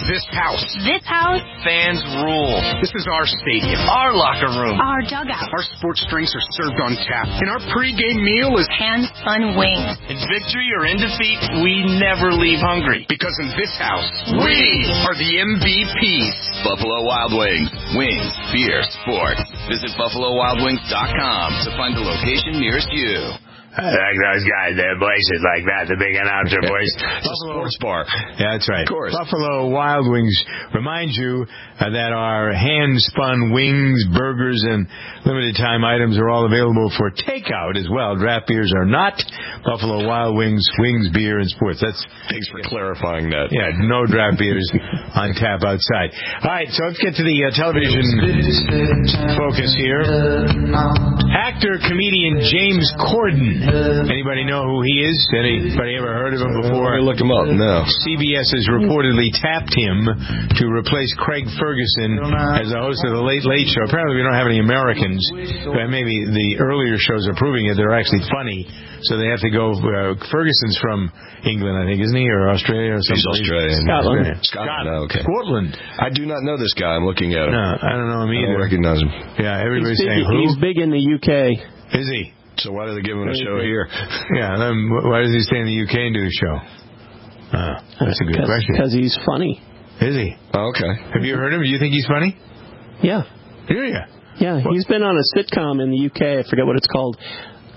L: fans rule.
M: This is our stadium.
L: Our locker room.
U: Our dugout.
M: Our sports drinks are served on tap. And our pregame meal is
U: hand-spun wings.
L: In victory or in defeat, we never leave hungry.
M: Because in this house, we are the MVPs.
N: Buffalo Wild Wings. Wings, beer, sports. Visit BuffaloWildWings.com to find the location nearest you.
C: I like those guys, their voices like that, the big announcer voice.
E: It's a sports bar.
C: Yeah, that's right.
E: Of course.
C: Buffalo Wild Wings remind you that our hand-spun wings, burgers, and limited-time items are all available for takeout as well. Draft beers are not. Buffalo Wild Wings, wings, beer, and sports.
E: Thanks for clarifying that.
C: Yeah, no draft beers on tap outside. All right, so let's get to the television focus here. Actor, comedian James Corden. Anybody know who he is? Anybody ever heard of him before?
E: Look him up. No.
C: CBS has reportedly tapped him to replace Craig Ferguson as the host of the Late Late Show. Apparently we don't have any Americans, but maybe the earlier shows are proving it. They're actually funny, so they have to go. Ferguson's from England, I think, isn't he, or Australia or something?
E: He's Australian.
C: Scotland.
E: Oh, okay.
C: Scotland.
E: I do not know this guy. I'm looking at him.
C: No, I don't know him either.
E: I don't recognize him.
C: Yeah, everybody's saying who?
O: He's big in the UK.
C: Is he?
E: So why do they give him a show here?
C: Yeah, then why does he stay in the UK and do a show? That's a good question.
O: Because he's funny.
C: Is he?
E: Oh, okay.
C: Have you heard him? Do you think he's funny?
O: Yeah.
C: Do you?
O: Yeah, he's been on a sitcom in the UK. I forget what it's called.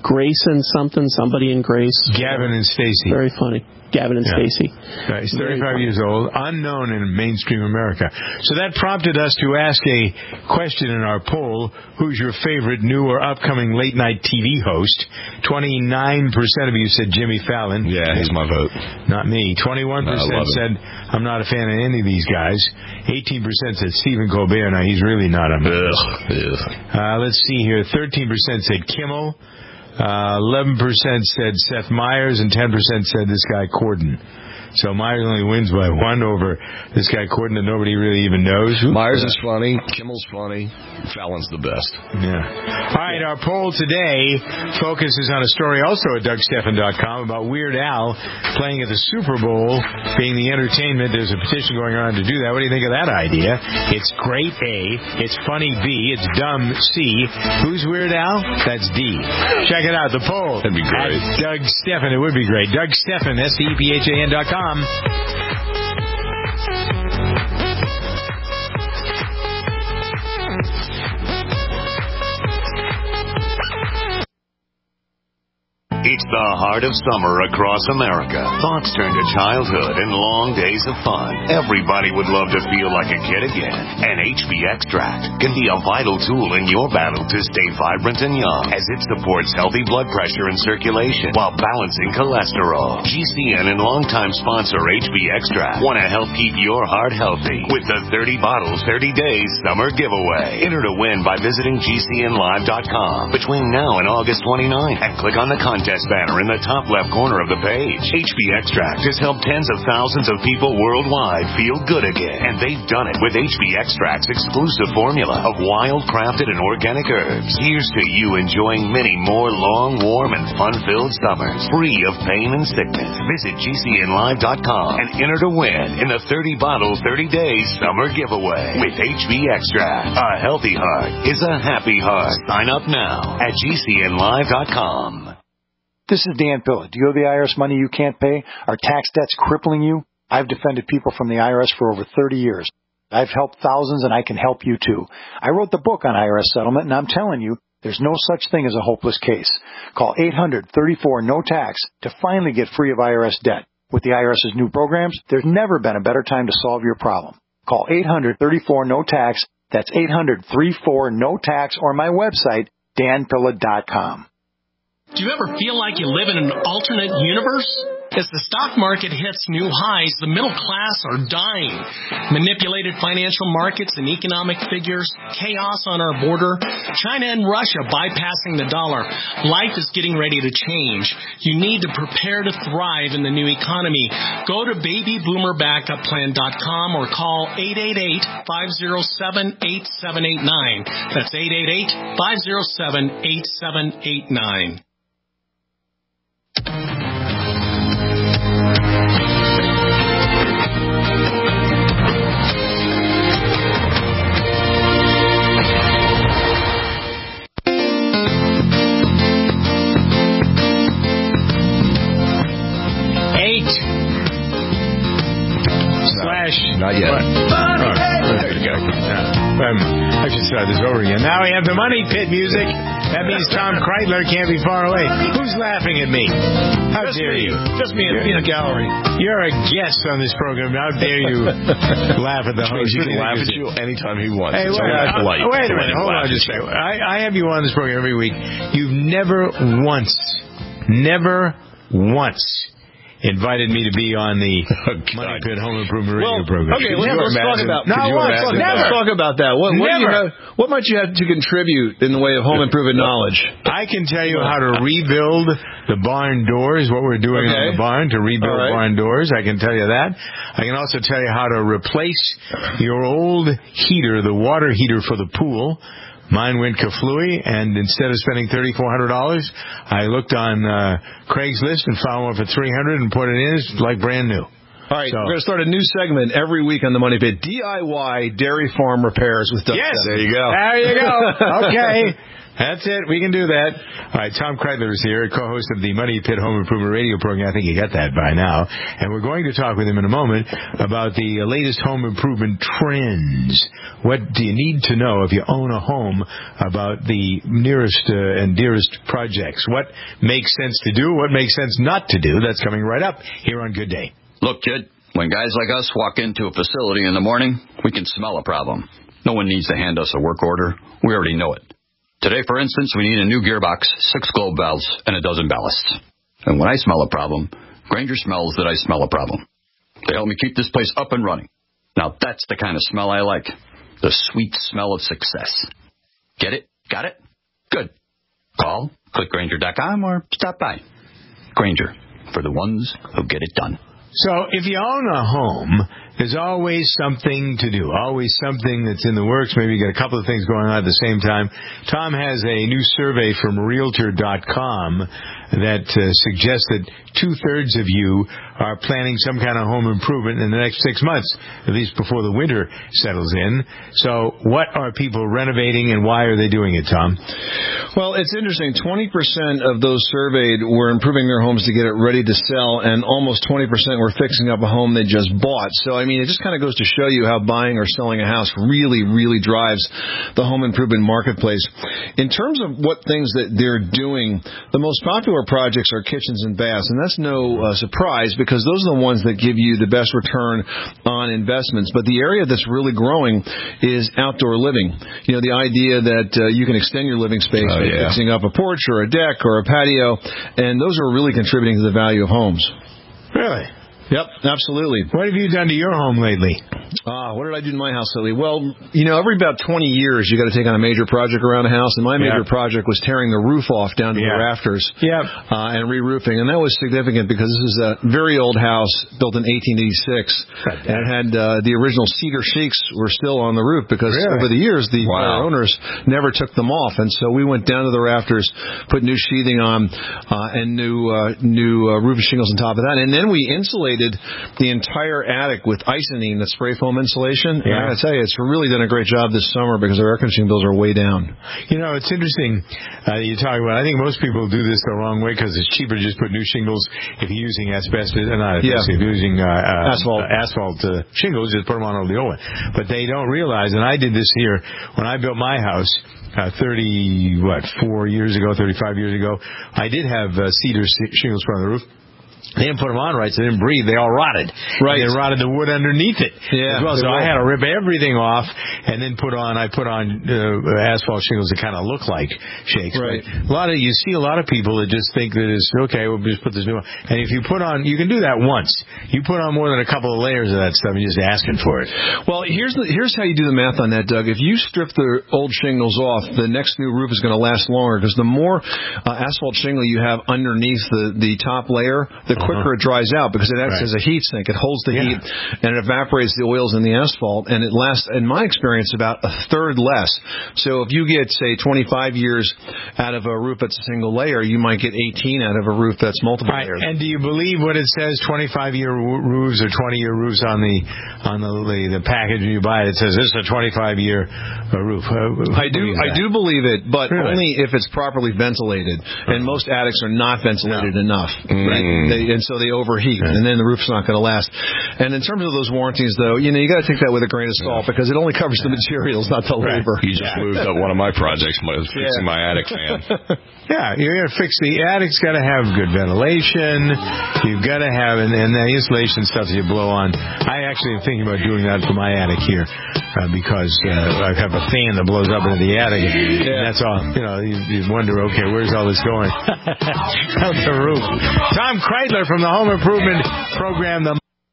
O: Grace and somebody in Grace.
C: Gavin and Stacy.
O: Very funny. Gavin and Stacy.
C: He's 35 years old, unknown in mainstream America. So that prompted us to ask a question in our poll: who's your favorite new or upcoming late night TV host? 29% of you said Jimmy Fallon.
E: Yeah, he's my vote.
C: Not me. 21% said I'm not a fan of any of these guys. 18% said Stephen Colbert. Now he's really not a man. Let's see here. 13% said Kimmel. 11% said Seth Meyers, and 10% said this guy Corden. So Myers only wins by 1 over this guy Corden that nobody really even knows.
E: Myers is funny. Kimmel's funny. Fallon's the best.
C: Yeah. All right, our poll today focuses on a story also at DougStephan.com about Weird Al playing at the Super Bowl, being the entertainment. There's a petition going on to do that. What do you think of that idea? It's great, A. It's funny, B. It's dumb, C. Who's Weird Al? That's D. Check it out, the poll.
E: That'd be great.
C: At Doug Stephan. It would be great. Doug Stephan, STEPHAN.com.
J: It's the heart of summer across America. Thoughts turn to childhood and long days of fun. Everybody would love to feel like a kid again. And HB Extract can be a vital tool in your battle to stay vibrant and young, as it supports healthy blood pressure and circulation while balancing cholesterol. GCN and longtime sponsor HB Extract want to help keep your heart healthy with the 30 bottles, 30 days summer giveaway. Enter to win by visiting GCNlive.com between now and August 29th and click on the contest banner in the top left corner of the page. HB Extract has helped tens of thousands of people worldwide feel good again, and they've done it with HB Extract's exclusive formula of wild, crafted, and organic herbs. Here's to you enjoying many more long, warm, and fun-filled summers, free of pain and sickness. Visit GCNlive.com and enter to win in the 30 bottle, 30 days summer giveaway with HB Extract. A healthy heart is a happy heart. Sign up now at GCNlive.com.
P: This is Dan Pilla. Do you owe the IRS money you can't pay? Are tax debts crippling you? I've defended people from the IRS for over 30 years. I've helped thousands, and I can help you too. I wrote the book on IRS settlement, and I'm telling you, there's no such thing as a hopeless case. Call 800-34-NO-TAX to finally get free of IRS debt. With the IRS's new programs, there's never been a better time to solve your problem. Call 800-34-NO-TAX. That's 800-34-NO-TAX, or my website, danpilla.com.
Q: Do you ever feel like you live in an alternate universe? As the stock market hits new highs, the middle class are dying. Manipulated financial markets and economic figures, chaos on our border, China and Russia bypassing the dollar. Life is getting ready to change. You need to prepare to thrive in the new economy. Go to babyboomerbackupPlan.com or call 888-507-8789. That's 888-507-8789.
E: Not yet.
C: I should start this over again. Now we have the Money Pit music. That means Tom Kreitler can't be far away. Who's laughing at me? How dare you?
R: Just me in a gallery.
C: You're a guest on this program. How dare you laugh at the host?
E: He can laugh at you anytime he wants.
C: Hey, wait a minute. Hold on just a second. I have you on this program every week. You've never once invited me to be on the Money Pit Home Improvement Radio program.
R: Okay, let's talk about that. What might you have to contribute in the way of home improvement knowledge?
C: I can tell you how to rebuild the barn doors, what we're doing on the barn to rebuild barn doors. I can tell you that. I can also tell you how to replace your old heater, the water heater for the pool. Mine went kaflooey, and instead of spending $3,400, I looked on Craigslist and found one for $300 and put it in. It's like brand new.
R: All right, we're going to start a new segment every week on the Money Pit. DIY dairy farm repairs with Doug.
C: Yes,
R: Stephan.
C: there you go. Okay. That's it. We can do that. All right, Tom Kreitler is here, co-host of the Money Pit Home Improvement Radio program. I think you got that by now. And we're going to talk with him in a moment about the latest home improvement trends. What do you need to know if you own a home about the nearest and dearest projects? What makes sense to do? What makes sense not to do? That's coming right up here on Good Day.
A: Look, kid, when guys like us walk into a facility in the morning, we can smell a problem. No one needs to hand us a work order. We already know it. Today, for instance, we need a new gearbox, 6 globe valves, and a dozen ballasts. And when I smell a problem, Grainger smells that I smell a problem. They help me keep this place up and running. Now, that's the kind of smell I like. The sweet smell of success. Get it? Got it? Good. Call, click Grainger.com, or stop by. Grainger, for the ones who get it done.
C: So if you own a home, there's always something to do, always something that's in the works. Maybe you got a couple of things going on at the same time. Tom has a new survey from Realtor.com that suggests that 2/3 of you are planning some kind of home improvement in the next 6 months, at least before the winter settles in. So what are people renovating and why are they doing it, Tom?
R: Well, it's interesting. 20% of those surveyed were improving their homes to get it ready to sell, and almost 20% were fixing up a home they just bought. So, I mean, it just kind of goes to show you how buying or selling a house really, really drives the home improvement marketplace. In terms of what things that they're doing, the most popular projects are kitchens and baths, and that's no surprise because those are the ones that give you the best return on investments. But the area that's really growing is outdoor living. You know, the idea that you can extend your living space by fixing up a porch or a deck or a patio, and those are really contributing to the value of homes.
C: Really?
R: Yep, absolutely.
C: What have you done to your home lately?
R: What did I do to my house lately? Well, you know, every about 20 years you got to take on a major project around a house, and my major project was tearing the roof off down to the rafters and re-roofing, and that was significant because this is a very old house built in 1886, and it had the original cedar shakes were still on the roof because over the years the owners never took them off, and so we went down to the rafters, put new sheathing on, and new roof shingles on top of that, and then we insulated the entire attic with Icynene, the spray foam insulation. And I got to tell you, it's really done a great job this summer because our air conditioning bills are way down.
C: You know, it's interesting you talk about. I think most people do this the wrong way because it's cheaper to just put new shingles if you're using asbestos, if you're using asphalt shingles, just put them on over the old one. But they don't realize, and I did this here when I built my house. 35 years ago, I did have cedar shingles put on the roof. They didn't put them on right, so they didn't breathe. They all rotted. Right. They rotted the wood underneath it as well. So I had to rip everything off and then put on asphalt shingles that kind of look like shakes. Right. You see a lot of people that just think that it's okay, we'll just put this new on. And if you put on, you can do that once. You put on more than a couple of layers of that stuff, you're just asking for it.
R: Well, here's how you do the math on that, Doug. If you strip the old shingles off, the next new roof is going to last longer because the more asphalt shingle you have underneath the top layer, the quicker it dries out because it acts as a heat sink. It holds the heat and it evaporates the oils in the asphalt, and it lasts, in my experience, about a third less. So if you get, say, 25 years out of a roof that's a single layer, you might get 18 out of a roof that's multiple layers.
C: And do you believe what it says, 25-year roofs or 20-year roofs on the package when you buy it? It says this is a 25-year roof.
R: I do believe it, but only if it's properly ventilated. And most attics are not ventilated enough. Right? And so they overheat, and then the roof's not going to last. And in terms of those warranties, though, you got to take that with a grain of salt because it only covers the materials, not the labor.
E: You just moved up one of my projects, fixing my attic fan.
C: You're going to fix the attic's got to have good ventilation. You've got to have, and the insulation stuff that you blow on. I actually am thinking about doing that for my attic here because I have a fan that blows up into the attic. And that's all. You wonder, okay, where's all this going? Out the roof. Tom Kreitler from the Home Improvement Program.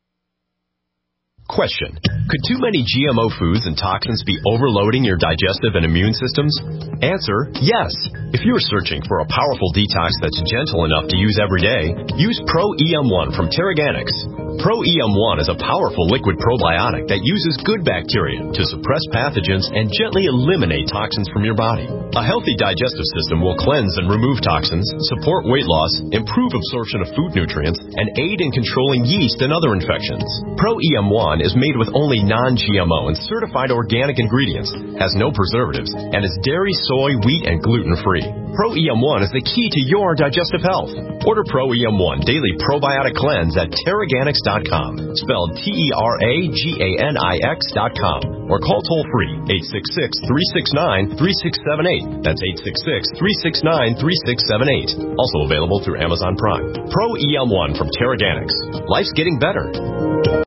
B: Question: could too many GMO foods and toxins be overloading your digestive and immune systems? Answer: yes. If you're searching for a powerful detox that's gentle enough to use every day, use Pro EM1 from Terraganics. Pro EM1 is a powerful liquid probiotic that uses good bacteria to suppress pathogens and gently eliminate toxins from your body. A healthy digestive system will cleanse and remove toxins, support weight loss, improve absorption of food nutrients, and aid in controlling yeast and other infections. Pro EM1 is is made with only non-GMO and certified organic ingredients, has no preservatives, and is dairy, soy, wheat, and gluten-free. Pro EM1 is the key to your digestive health. Order Pro EM1 Daily Probiotic Cleanse at Teraganix.com, spelled TERAGANIX.com, or call toll-free 866-369-3678. That's 866-369-3678. Also available through Amazon Prime. Pro EM1 from Teraganix. Life's getting better.